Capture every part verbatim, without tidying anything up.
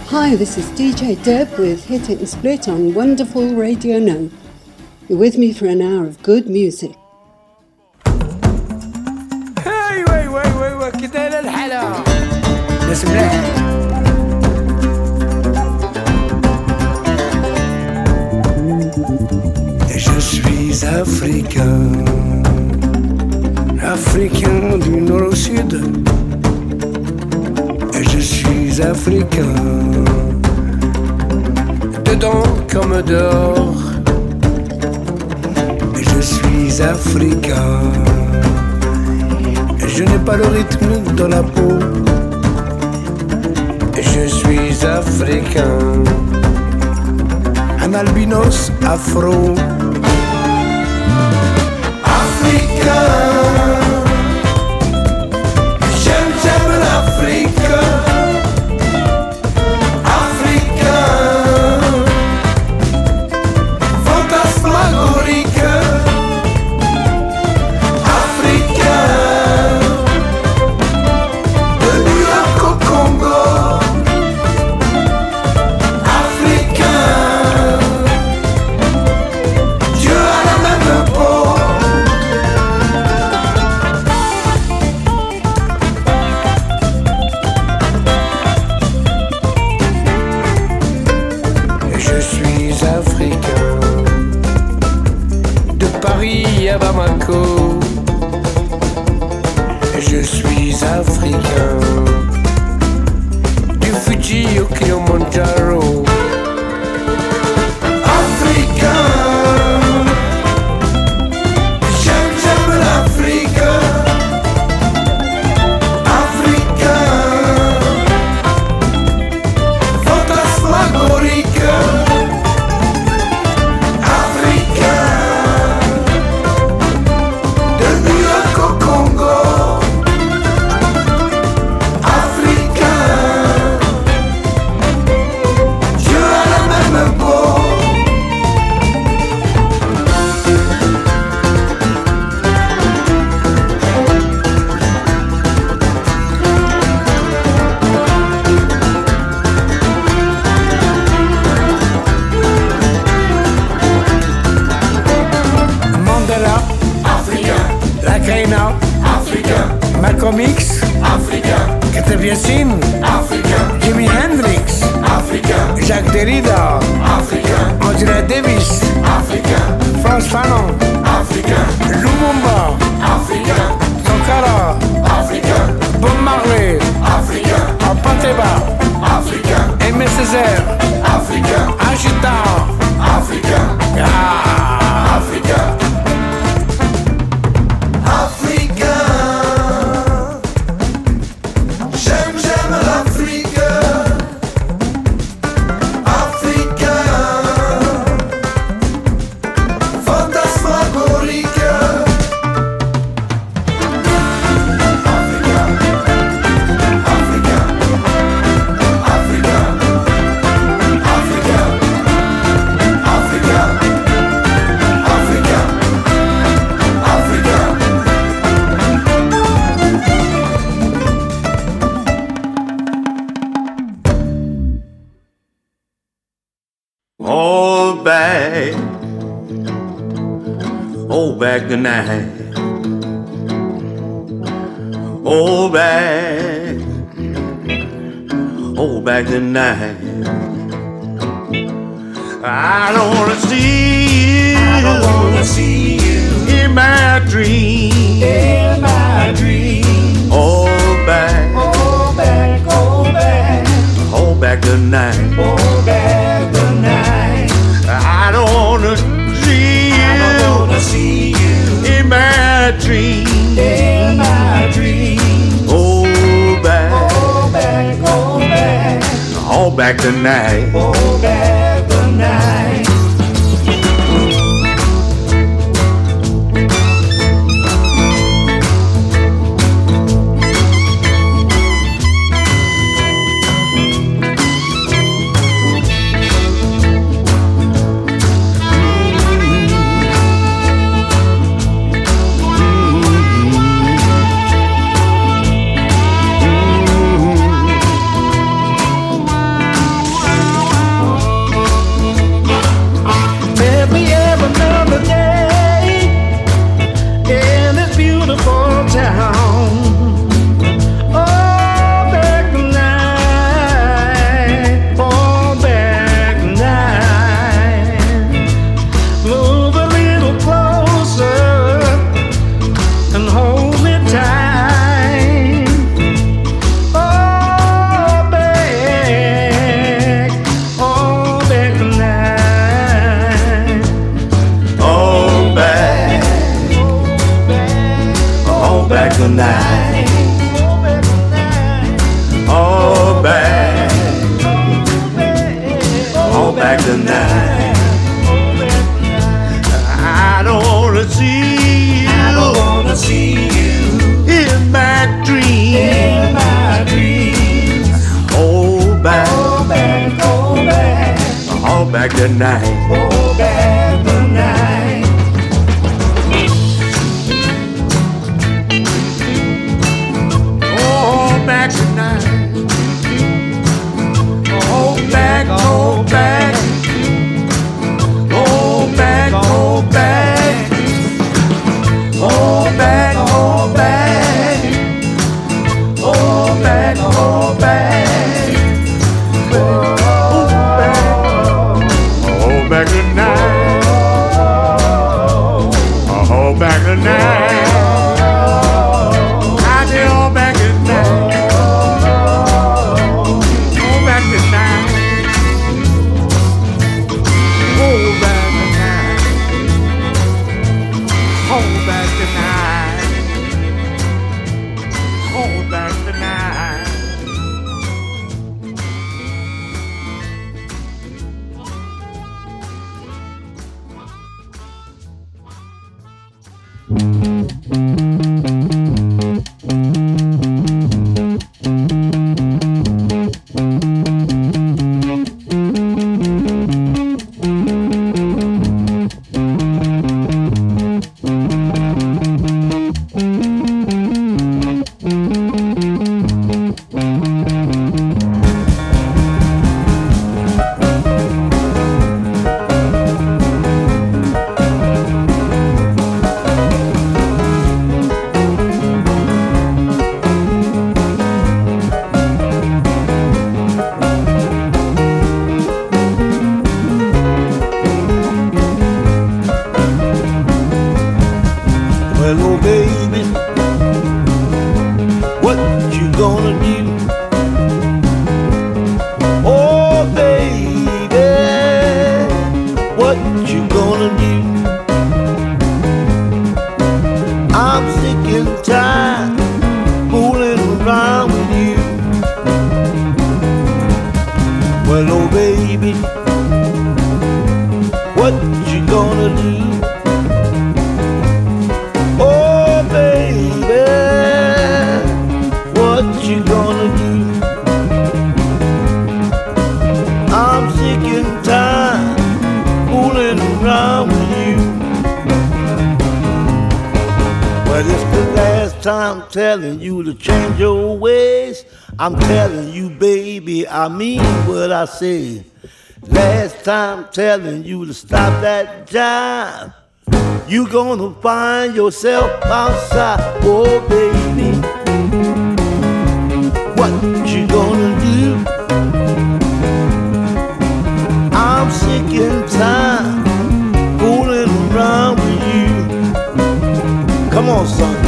Hi, this is D J Deb with Hit It and Split on Wonderful Radio Now. You're with me for an hour of good music. Hey, wait, wait, wait, wait, كده الحلا ناس ملاح. Je suis africain, africain du nord au sud. Je suis africain, dedans comme dehors. Je suis africain, je n'ai pas le rythme dans la peau. Je suis africain, un albinos afro. Africain, j'aime, j'aime l'Afrique. Africain, fantasmagorique. Africain, de New York au Congo. Africain, Dieu a la même peau. Je suis africain, de Paris à Bamako. Je suis africain, du Fuji au Kilimanjaro. Africain, j'aime, j'aime l'Afrique. Africain, fantasmagorique. Africain, de New York au Congo. Africain, Dieu a la même peau. Mandela, africain. Lacaina, africain. Malcolm X, africain. Khater Yassine, africain. Jimi Hendrix, africain. Jacques Derrida, africain. Angela Davis, africain. Frantz Fanon, africain. Lumumba, africain. Sankara, africain. Bob Marley, africain. Apanteba, africain. Aimé Césaire, africain. Agita, africain. Ah, africain. Africain, j'aime, j'aime l'Afrique. Africain, fantasmagorique. Africain, Africain, Africain, Africain, Africain, Africain, Africain. Hold back, hold back the night. Hold back, hold back the night. I don't wanna see you, I don't wanna see you in my dream, in my dream. Hold back, hold back, hold back, hold back the night, hold back the night. I don't wanna see you, I don't wanna see you in my dream, in my dream. Hold back, hold back, hold back, hold back the night, hold back the night. back tonight. Oh, back tonight. Oh, back tonight. Oh, back, oh, back. Oh, back, oh, back. Oh, back, oh, back. Oh, back, oh, back. Oh, back. Oh, back tonight. Oh, back tonight. I say, oh, back tonight. Oh, back tonight. Oh, back tonight. Oh, back tonight. Oh, back tonight. Well, oh baby, what you gonna do? Oh baby, what you gonna do? I'm sick and tired fooling around with you. Well, oh baby, what you gonna do? Oh baby, what you gonna do? I'm sick and tired fooling around with you. Well, it's the last time telling you to change your ways. I'm telling you, baby, I mean what I say. Last time telling you to stop that jive. You gonna find yourself outside, oh baby. What you gonna do? I'm sick and tired fooling around with you. Come on, son.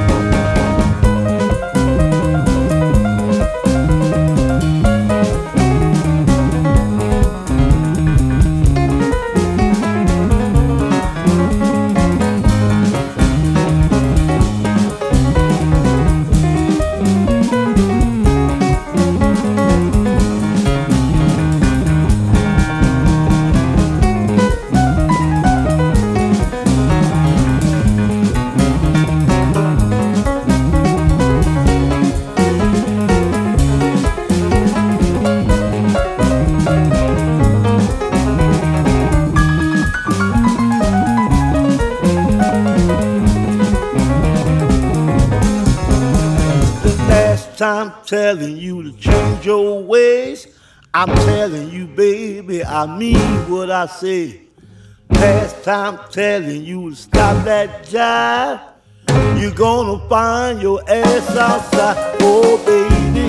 I'm telling you to change your ways. I'm telling you, baby, I mean what I say. Last time telling you to stop that jive. You're gonna find your ass outside, oh baby.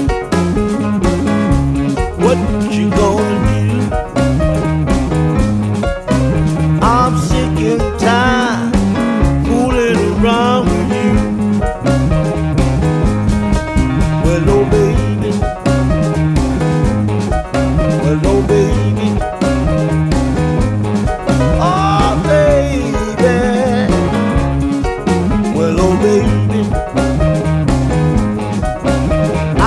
What you gonna do? I'm sick and tired fooling around with you. Well, oh baby, well, oh baby, oh baby, well, oh baby,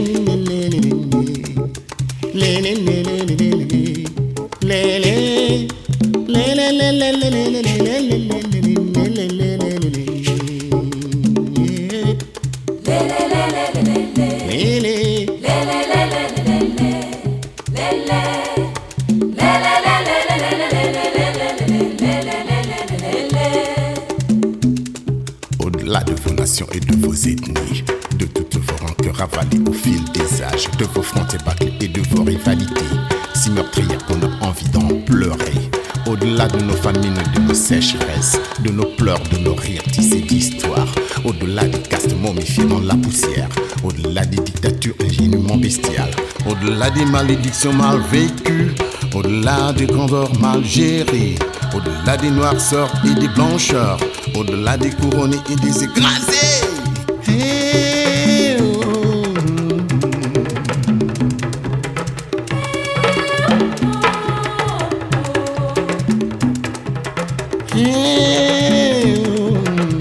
Au-delà de vos nations et de vos ethnies, de toutes vos rancœurs avalées au fil des âges, de vos frontières bâclées et de vos rivalités, si meurtrières qu'on a envie d'en pleurer. Au-delà de nos famines, de nos sécheresses, de nos pleurs, de nos rires tissés d'histoire, au-delà des castes momifiés dans la poussière, au-delà des dictatures ingénument bestiales, au-delà des malédictions mal vécues, au-delà des grandeurs mal gérées, au-delà des noirceurs et des blancheurs, au-delà des couronnés et des écrasés. Hey, oh. Hey, oh.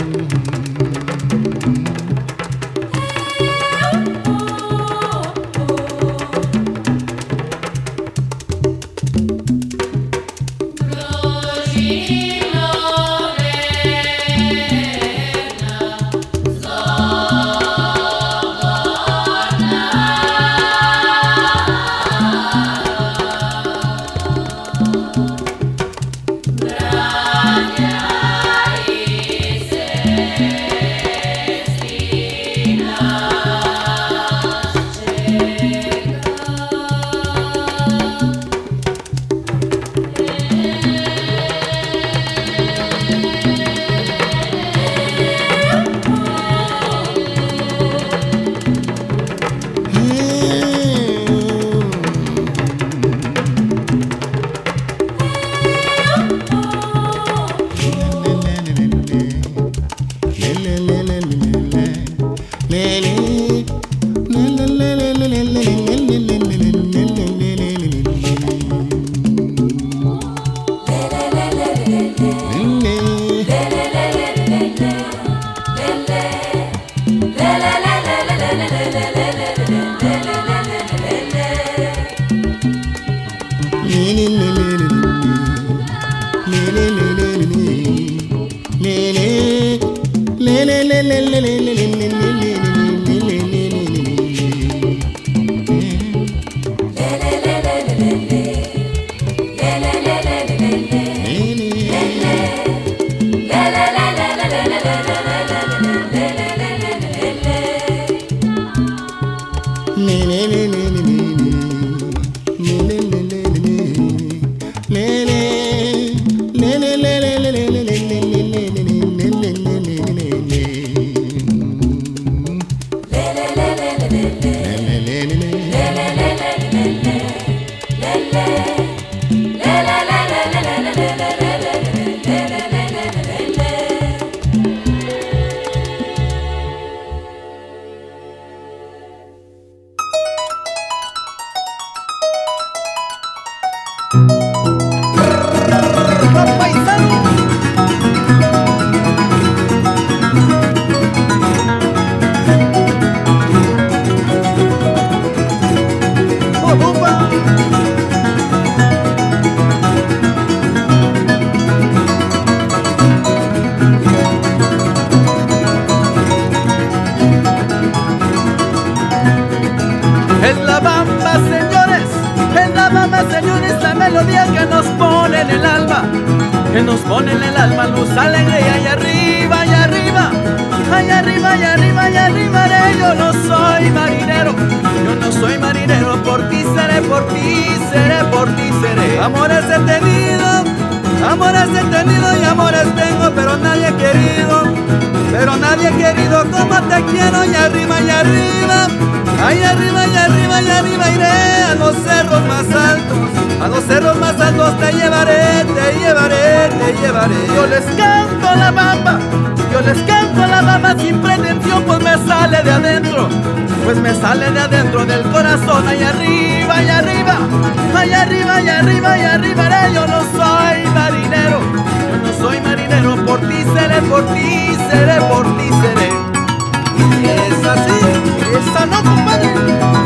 Yo les canto la bamba, yo les canto la bamba sin pretensión, pues me sale de adentro, pues me sale de adentro del corazón. Allá arriba, allá arriba, allá arriba, allá arriba, allá arriba, yo no soy marinero, yo no soy marinero, por ti seré, por ti seré, por ti seré. Y es así, esa no, compadre.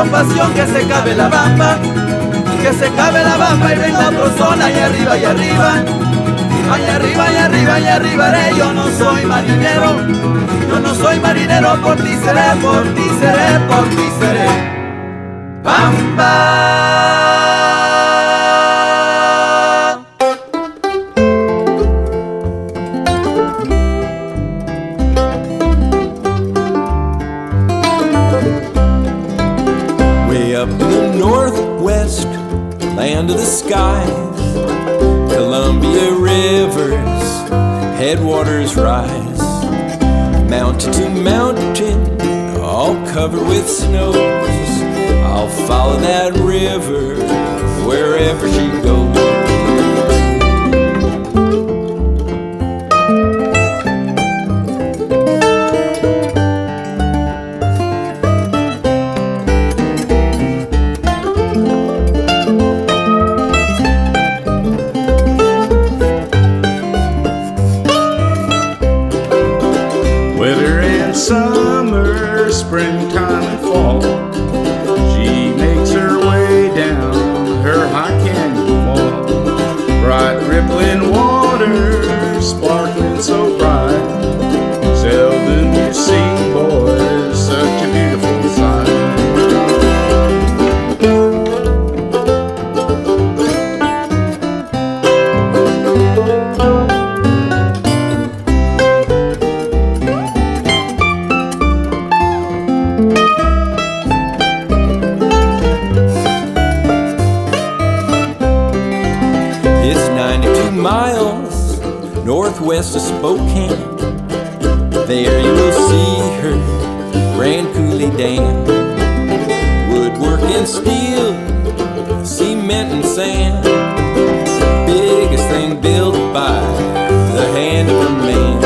pasión, que se cabe la bamba, que se cabe la bamba y venga otro son, allá arriba, allá arriba, allá arriba, allá arriba, allá arriba haré. Yo no soy marinero, yo no soy marinero, por ti seré, por ti seré, por ti seré bamba. Northwest, land of the skies, Columbia rivers, headwaters rise, mountain to mountain, all covered with snows. I'll follow that river wherever she goes. Summer, springtime, and fall, she makes her way down her high canyon wall. Bright rippling water, sparkling so bright, seldom you see, boys, such a beautiful sight. Miles northwest of Spokane, there you will see her Grand Coulee Dam. Woodwork and steel, cement and sand, biggest thing built by the hand of a man.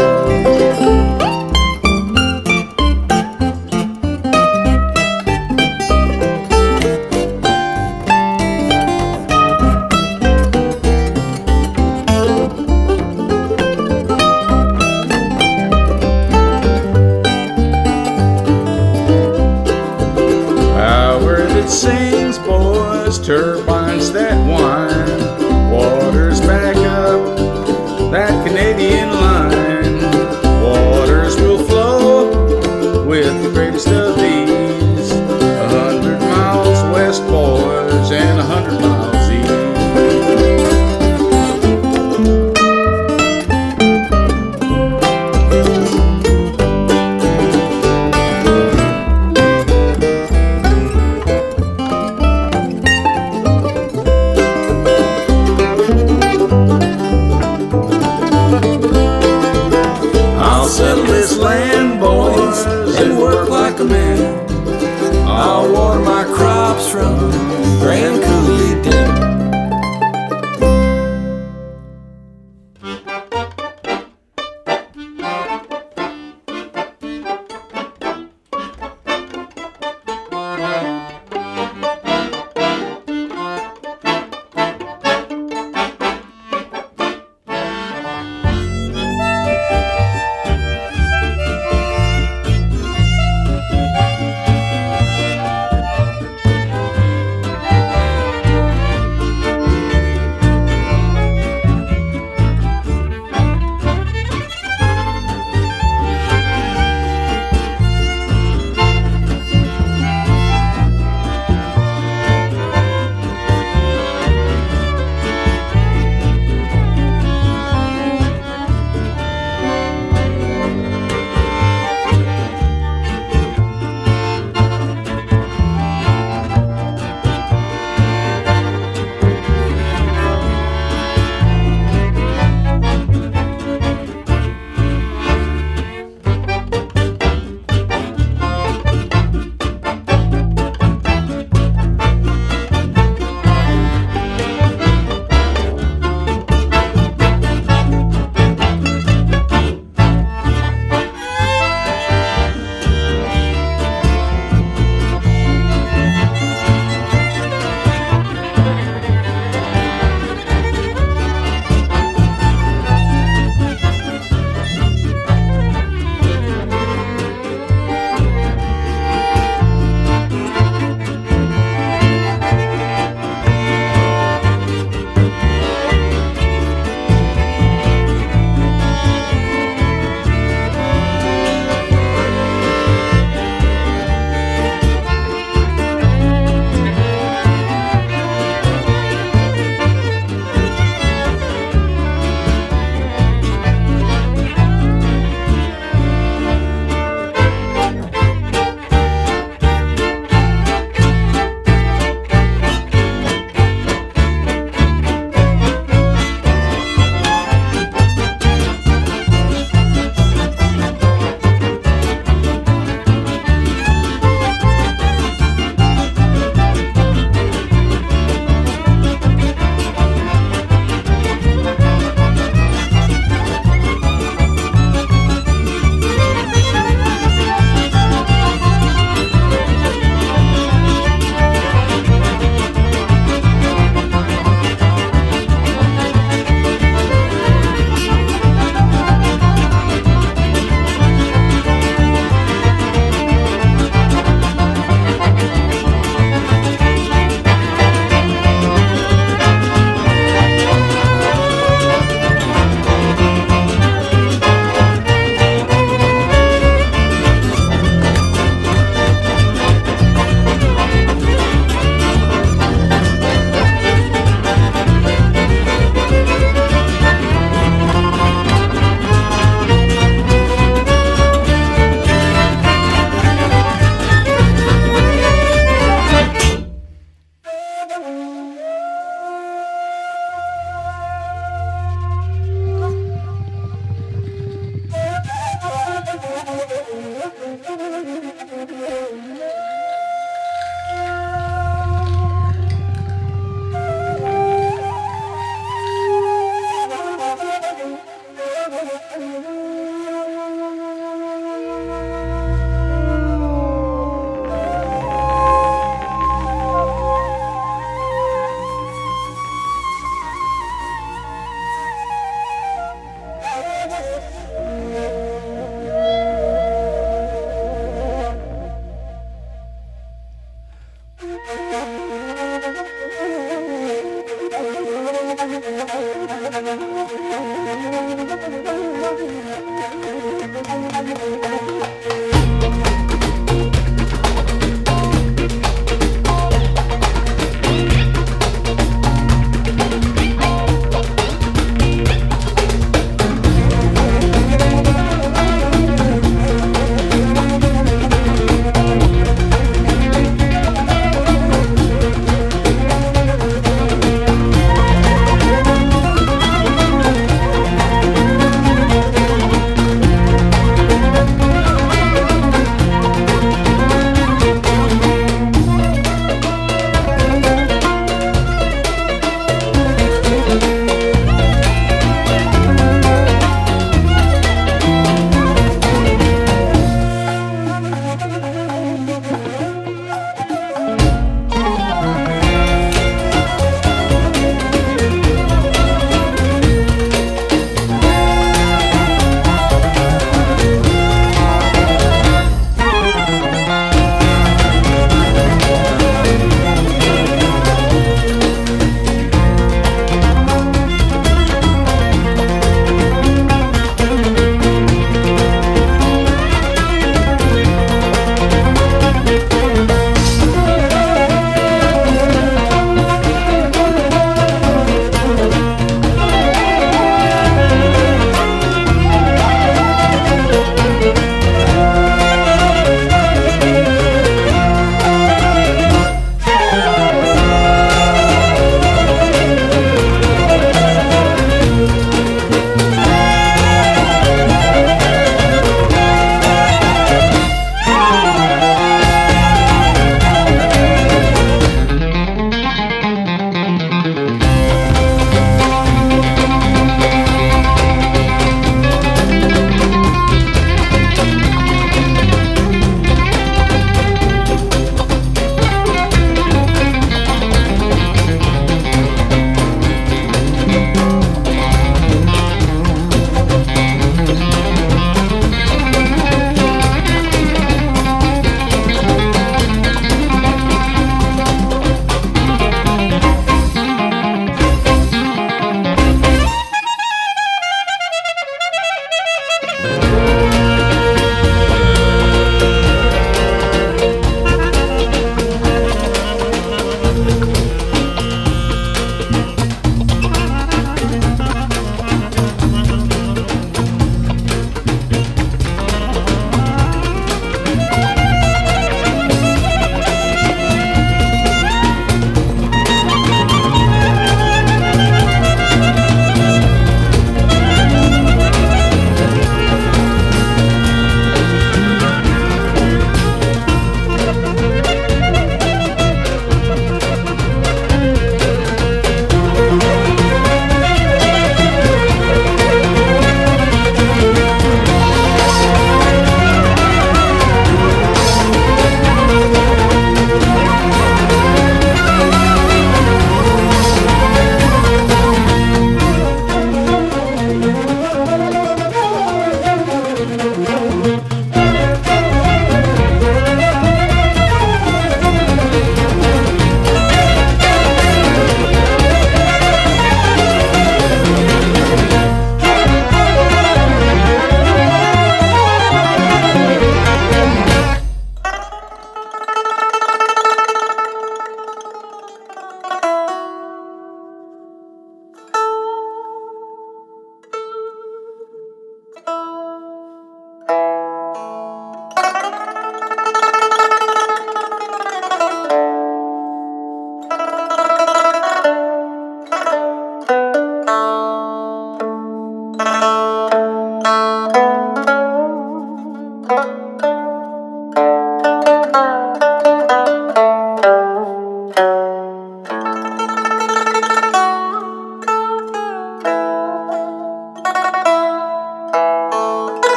Sings, boys, turbines that whine, waters back up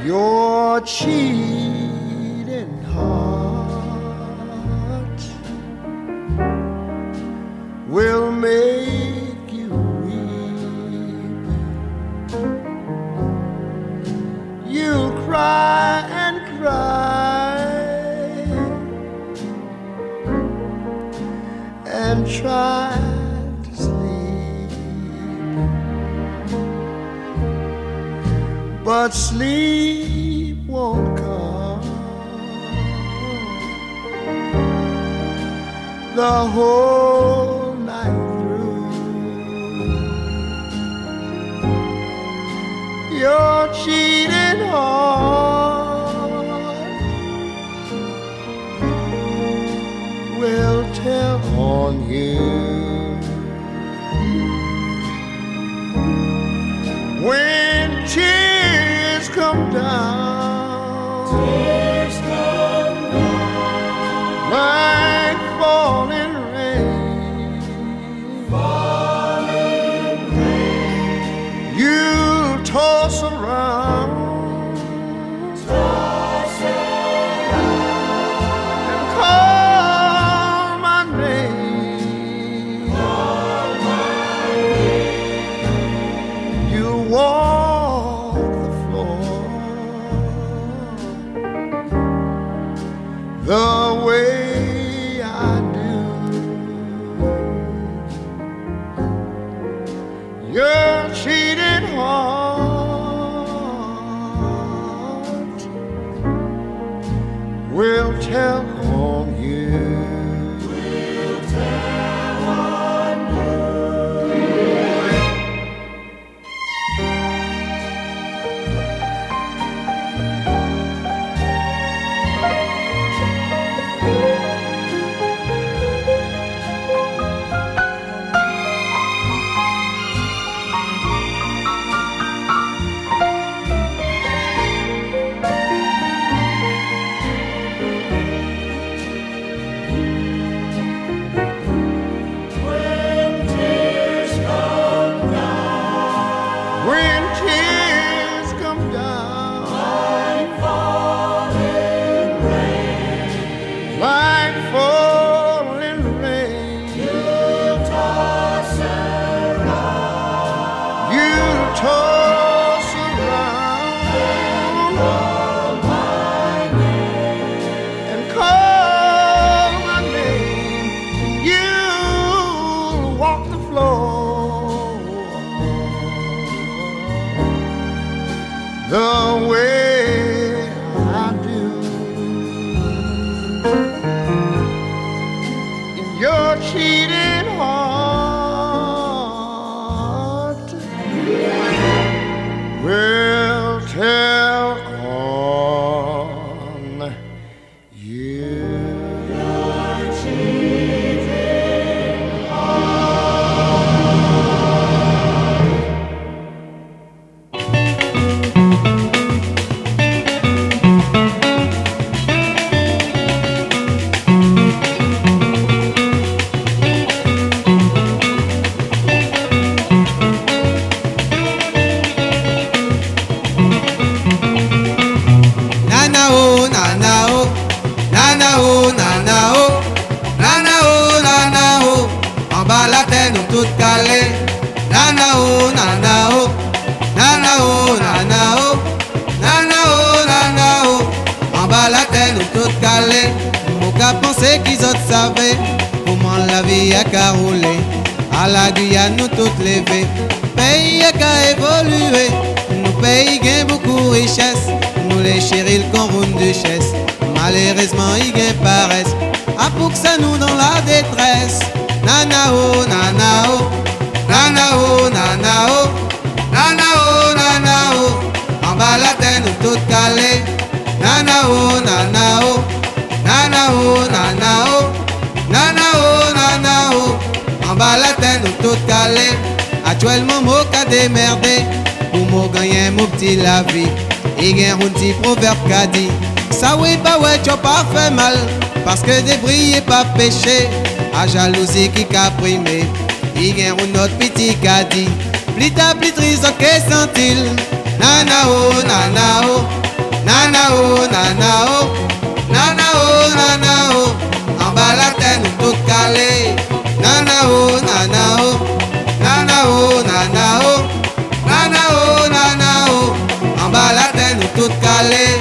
Your cheating heart will make you weep. You'll cry and cry and try to sleep, but sleep won't come the whole night through. Your cheating heart will tell on you when tears come down, tears come down like falling rain, falling rain. You'll toss around, toss around and call my name, call my name. You'll walk the floor the way I do. Your cheating heart will tell on you. Will tell on you. When tears come down, when tears come down like falling rain, like falling rain, you'll toss around, you'll toss around and call my name. You'll walk the floor the way I do. In your cheating heart will tell on you. Your cheating Nana oh, nana oh, nana oh, nana oh, nana oh, nana oh, en bas la terre nous toutes calées. Nana oh, nana oh, nana oh, nana oh, nana oh, nana oh, en bas la terre nous toutes calées. Mon cas pensé qu'ils autres savaient comment la vie a qu'à rouler. À la Guyane nous toutes levées, pays a qu'à évoluer. Nous pays gain beaucoup de richesse. Nous les chéris qu'on roule duchesse. Malheureusement ils gain paresse. Ah pour que ça nous dans la détresse. Nana oh, nana oh, nana oh, nana oh, nana oh, nana oh, en bas la terre nous toutes calées. Nana oh, nana oh, nana oh, nana oh, nana oh, nana oh, en bas la terre nous toutes calées. Actuellement mon cas démerdé. Pour moi gagner mon petit la vie. Il y a un petit proverbe qui a dit: ça oui pas ouais tu pas fait mal, parce que débris est pas péché. À jalousie qui qu'a primé. Il y a un autre petit qui a dit: plus tard plus triste que sent-il. Nana oh, nana oh, tout calé.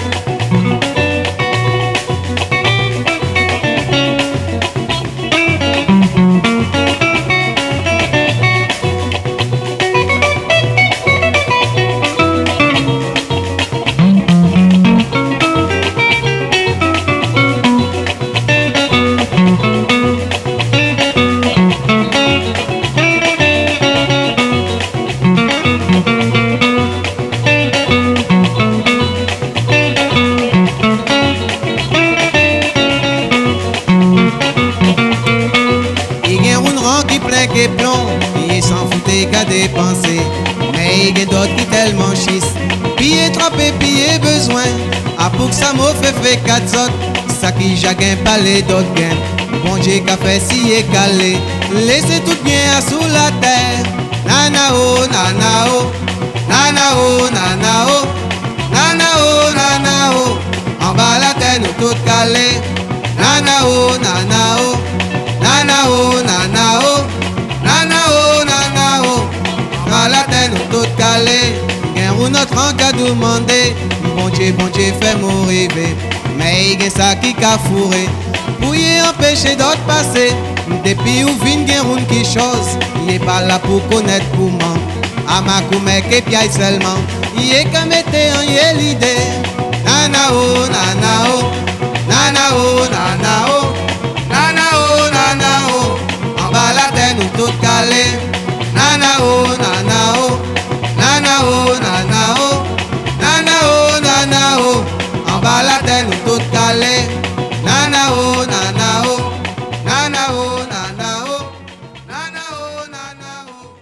Dépenser, mais il y a d'autres qui tellement chissent. Pillé trop et pillé besoin. A pour que ça m'a fait fait quatre autres. Ça qui j'again pas les d'autres gains. Bon Dieu qu'a fait si est calé. Laissez tout bien sous la terre. Nanao, nanao, nanao, nanao, nanao, nanao. En bas la terre nous tout calé. Nanao, nanao, nanao, nanao, nanao, nanao. Dans la terre nous tout calé. Gain ou notre en cas demandé. Bon Dieu, bon Dieu fait mon rêver. Mais il y a ça qui qu'a fourré. Pour y empêcher d'autres passer. Depuis où vient gain ou qui chose. Il est pas là pour connaître comment. À ma coumec et piaille seulement. Il est qu'à mettre en y l'idée. Nanao, nanao, nanao, nanao, nanao, nanao. En bas la terre nous tout calé. Nanao, nanao, nanao, nanao, nanao, nanao. En bas la terre nous tout calé. Nanao, nanao, nanao, nanao, nanao, nanao.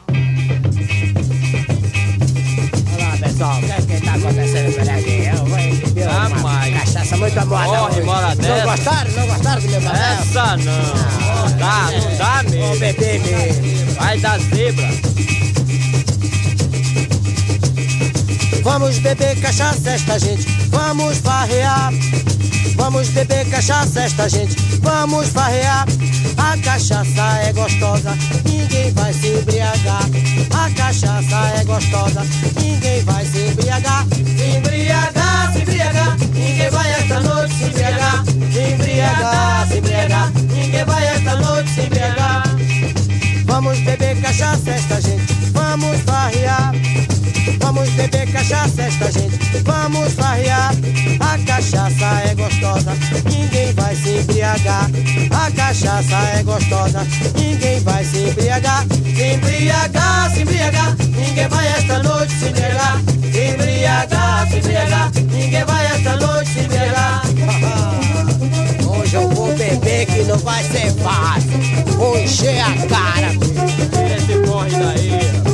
Olá pessoal, o que está acontecendo por aqui? Eu vou beber uma cachaça muito boa. Corre, mora dessa. Não gostaram? Não gostaram do meu papel? Essa não, não dá, não dá mesmo. Vou beber mesmo. Vai dar zebra. Vamos beber cachaça esta gente, vamos farrear. Vamos beber cachaça esta gente, vamos farrear. A cachaça é gostosa, ninguém vai se embriagar. A cachaça é gostosa, ninguém vai se embriagar. Se embriagar, se embriagar, ninguém vai esta noite se embriagar. Se embriagar, se embriagar, ninguém vai esta noite se embriagar. Vamos beber cachaça esta gente, vamos farrear. Vamos beber cachaça esta gente, vamos farrear. A cachaça é gostosa, ninguém vai se embriagar. A cachaça é gostosa, ninguém vai se embriagar. Se embriagar, se embriagar, ninguém vai esta noite se embriagar. Se embriagar, se embriagar, ninguém vai esta noite se embriagar. Hoje eu vou beber que não vai ser fácil. Vou encher a cara. Tira esse corre daí.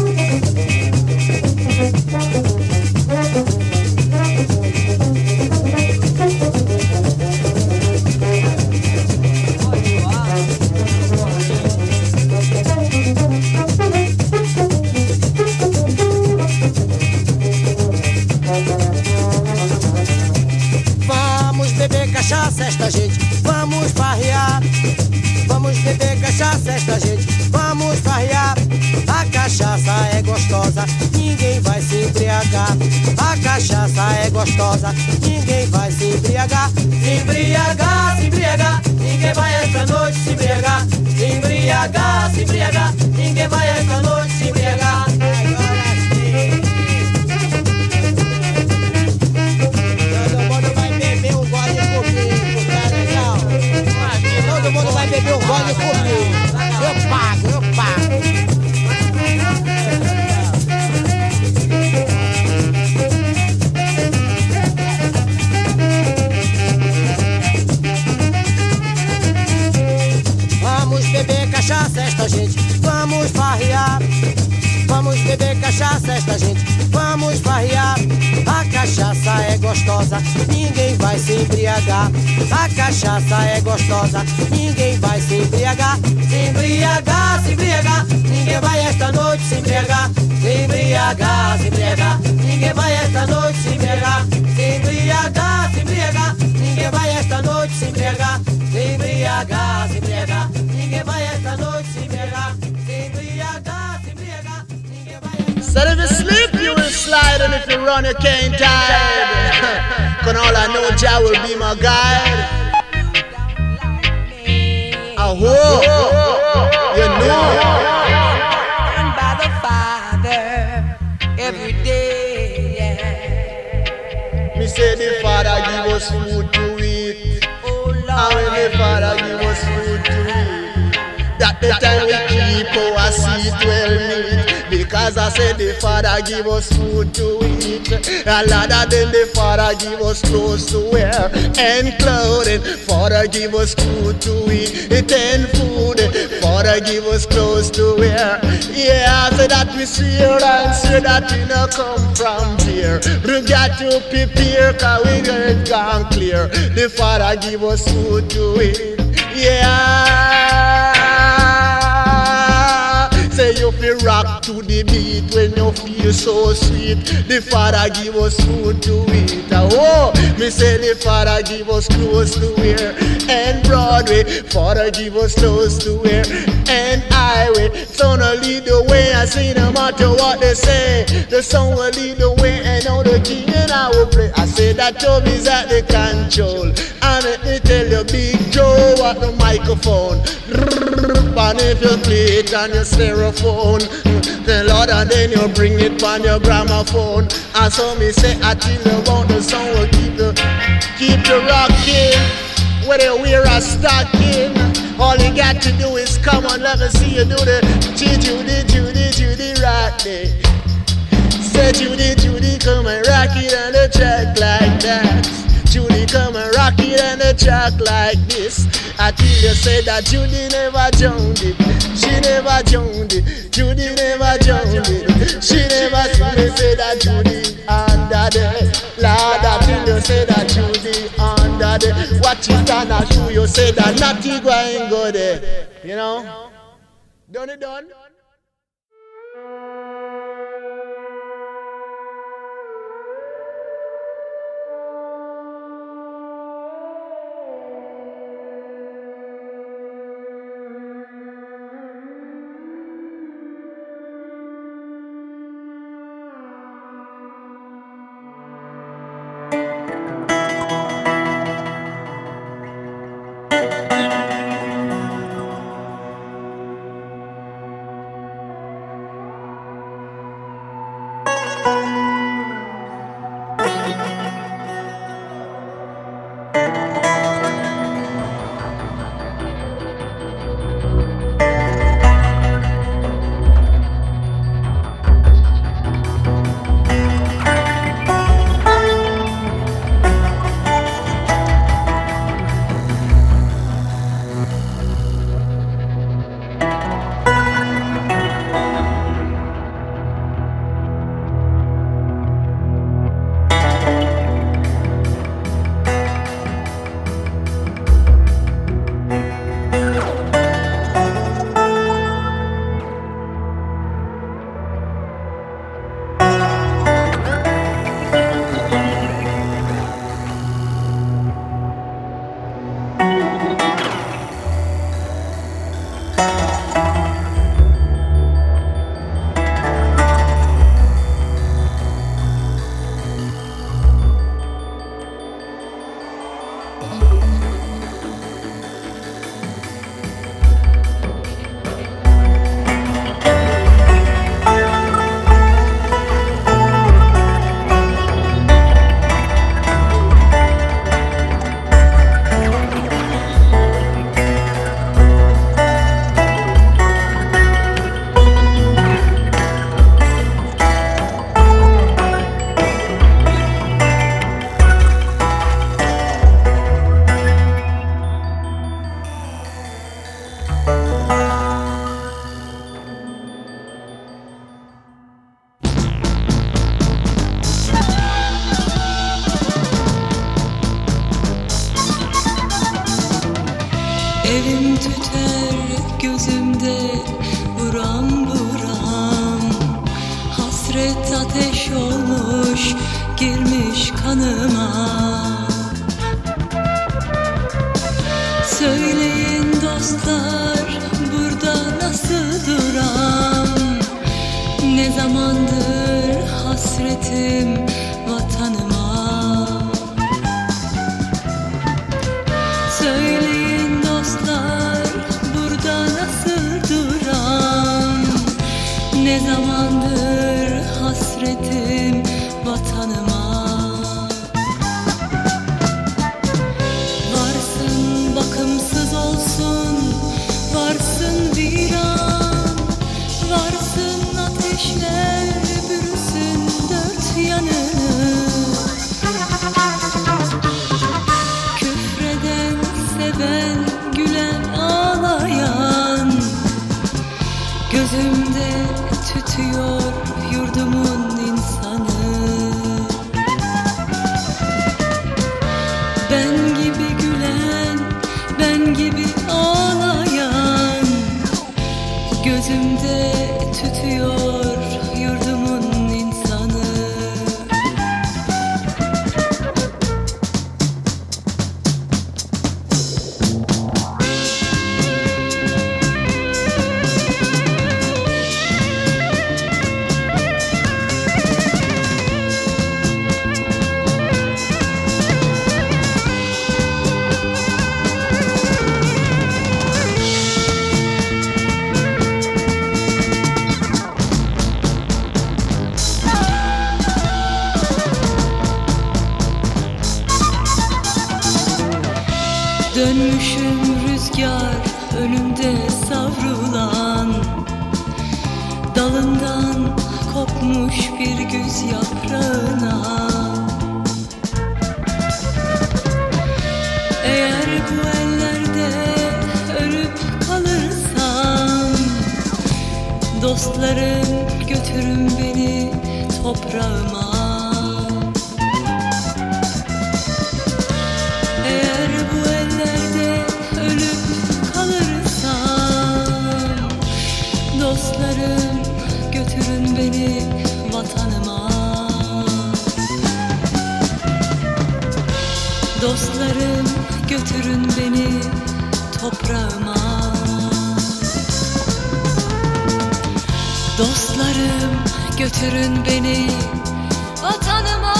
Vamos beber cachaça esta gente, vamos farrear. Vamos beber cachaça esta gente, vamos farrear. A cachaça é gostosa, ninguém vai se embriagar. A cachaça é gostosa, ninguém vai se embriagar. Se embriagar, se embriagar, ninguém vai esta noite se embriagar. Se embriagar, se embriagar, ninguém vai esta noite se embriagar. Agora sim. Todo mundo vai beber um gole comigo, tá legal? Todo mundo vai beber um gole comigo. Eu pago, eu pago. Vamos beber cachaça esta gente, vamos farrear. Vamos beber cachaça esta gente, vamos farrear. A cachaça é gostosa, ninguém vai se embriagar. A cachaça é gostosa, ninguém vai se embriagar. Se embriagar, se embriagar, ninguém vai esta noite se embriagar. Se embriagar, se embriagar, ninguém vai esta noite se embriagar. Se embriagar, se embriagar, ninguém vai esta noite se embriagar. Se embriagar, se embriagar, ninguém vai esta noite se embriagar. Se embriagar, se embriagar, ninguém vai esta noite. So if you sleep, you will slide, and if to run, you can't hide. Cause all I know, Jah will be my guide. I hope you know. By the Father every day, yeah. Me say the Father give us food to eat. And when the Father give us food to eat, that the time we keep our seat well neat. Because I said the Father give us food to eat, and rather than the Father give us clothes to wear and clothing. Father give us food to eat and food. Father give us clothes to wear. Yeah, so that we see and see that we no come from here. We got to prepare, cause we get gone clear. The Father give us food to eat. Yeah. Say you feel rock to the beat when you feel so sweet. The Father give us food to eat. Oh, me say the Father give us clothes to wear. And Broadway, Father give us clothes to wear. And highway, Son will lead the way. I say no matter what they say, the Son will lead the way. And now the King and I will play. I say that Job is at the control. And let me tell you, Big Joe at the microphone. And if you play it on your styrofoam, then Lord, and then you bring it on your gramophone. And so me say, I tell you about the song will keep the keep the rocking. Whether you wear a stocking, all you got to do is come on, let me see you do the Judy, Judy, Judy, rock day. Say Judy, Judy, come and rock it on the track like that. Judy, come and rock it on the track like this. Until you say that Judy never joined it. She never joined it. Judy never joined it. She never say that Judy under the Lord. Until you say that Judy under the watch it and I show you say that nothing going go there. You know? Done it done. Elim tüter gözümde buram buram. Hasret ateş olmuş girmiş kanıma. Söyleyin dostlar burada nasıl duram? Ne zamandır hasret hasretim vatanıma. Söyleyin dostlar, burada nasıl duram? Ne zamandır hasretim vatanıma. Varsın bakımsız olsun, varsın viran, varsın ateşler bürüsün dört yanını. Küfreden, seven, gülen, ağlayan, gözümde tütüyor yurdumun insanı. Ben gibi gülen, ben gibi ağlayan, gözümde tütüyor yurdumun insanı. Dönmüşüm rüzgar önümde savrulan, dalından kopmuş bir güz yaprağına. Eğer bu ellerde ölüp kalırsam, dostlarım götürün beni toprağıma. Eğer bu ellerde ölüp kalırsam, dostlarım götürün beni vatanıma. Dostlarım götürün beni toprağıma. Dostlarım götürün beni vatanıma.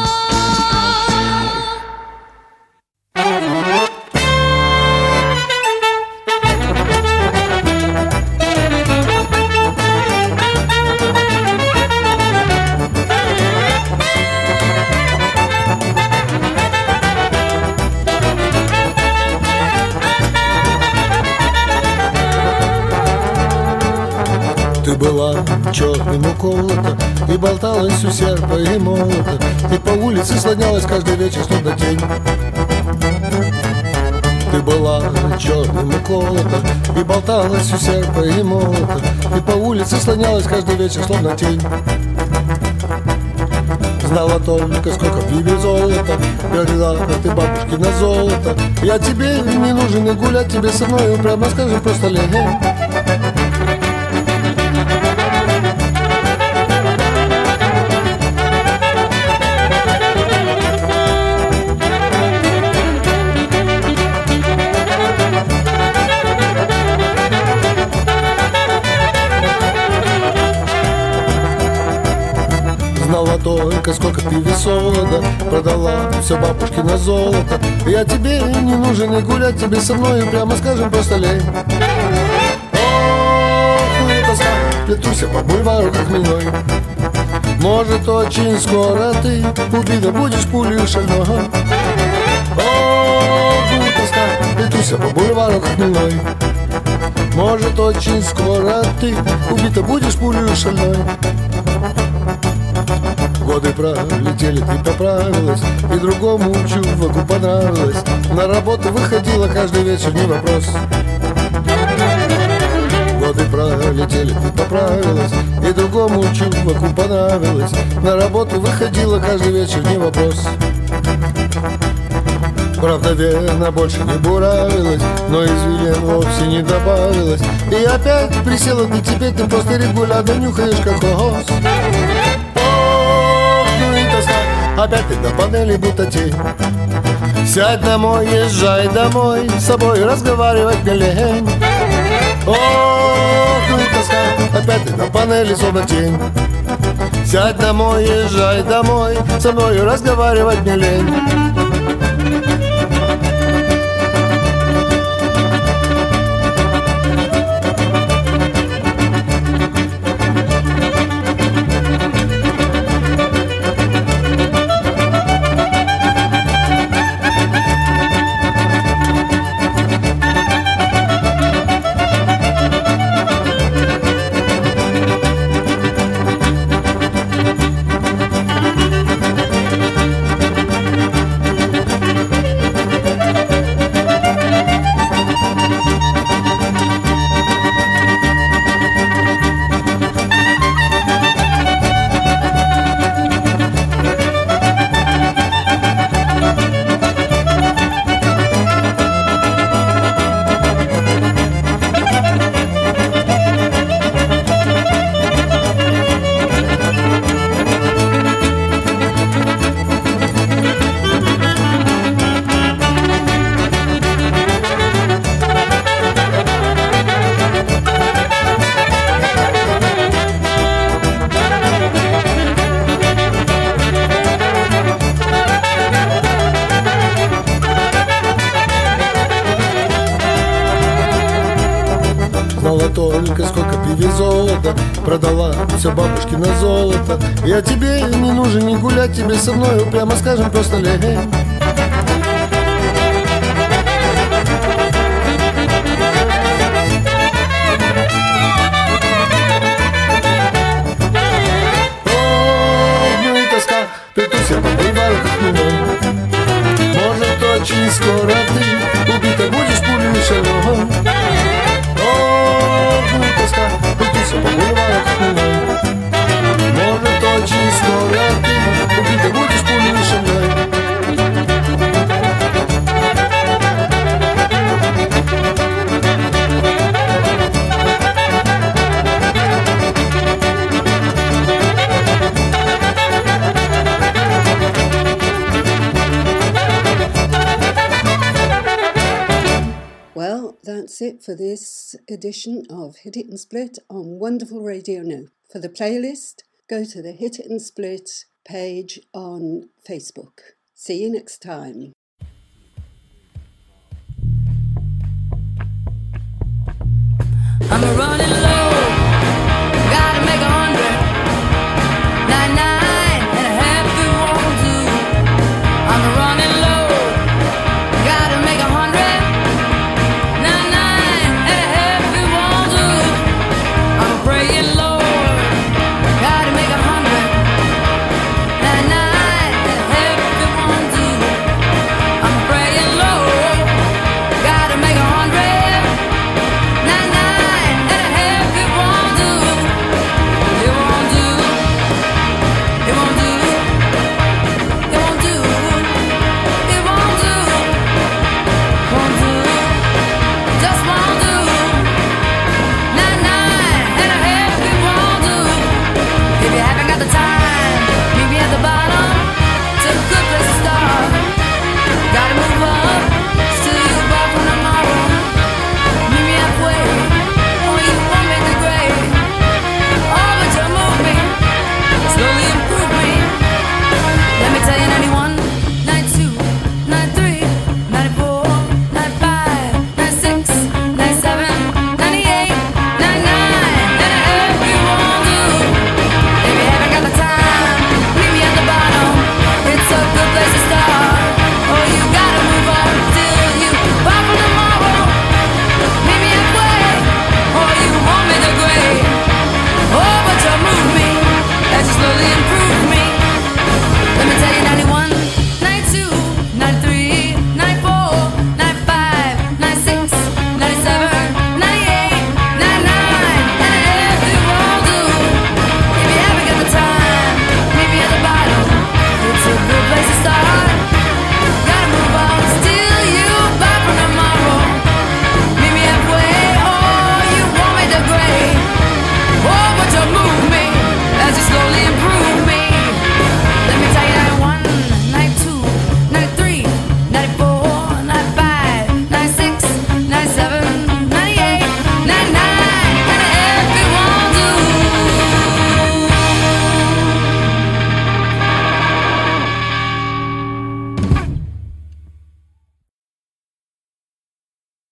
Ты была черным уколота и болталась у серпа и молота, и по улице слонялась каждый вечер, словно тень. Ты была черным уколота и болталась у серпа и молота, и по улице слонялась каждый вечер, словно тень. Знала только, сколько в небе золота, говорила, ты бабушкина золото. Я тебе не нужен и гулять тебе со мной, прямо скажи, просто лень. Знала только, сколько ты весола, продала все бабушки на золото. Я тебе не нужен и гулять тебе со мной, прямо скажем, просто лень. Ох, ну и тоска, плетуся по бульвару, как хмельной. Может, очень скоро ты убита будешь пулей шального. Ох, ну и тоска, плетуся по бульвару, как хмельной. Может, очень скоро ты убита будешь пулей шальной. Годы пролетели, ты поправилась, и другому чуваку понравилось. На работу выходила каждый вечер, не вопрос. Годы пролетели, ты поправилась, и другому чуваку понравилось. На работу выходила каждый вечер, не вопрос. Правда, верно, больше не буравилась, но извилин вовсе не добавилось. И опять присела ты, теперь ты просто регулярно нюхаешь, как хохос. Опять ты на панели будто тень. Сядь домой, езжай домой, с собой разговаривать не лень. Ох, ну и тоска, опять ты на панели словно тень. Сядь домой, езжай домой, со мною разговаривать не лень. Только сколько пиви золота продала все бабушки на золото. Я тебе не нужен, не гулять тебе со мною, прямо скажем, просто лень. О, ну и тоска, петуся побывала как мной. Может, очень скоро ты убита будешь пулей шальной. Может, очень скоро ты убита будешь пулей шальной. Well, that's it for this edition of Hit It and Split on Wonderful Radio Now. For the playlist, go to the Hit It and Split page on Facebook. See you next time. I'm a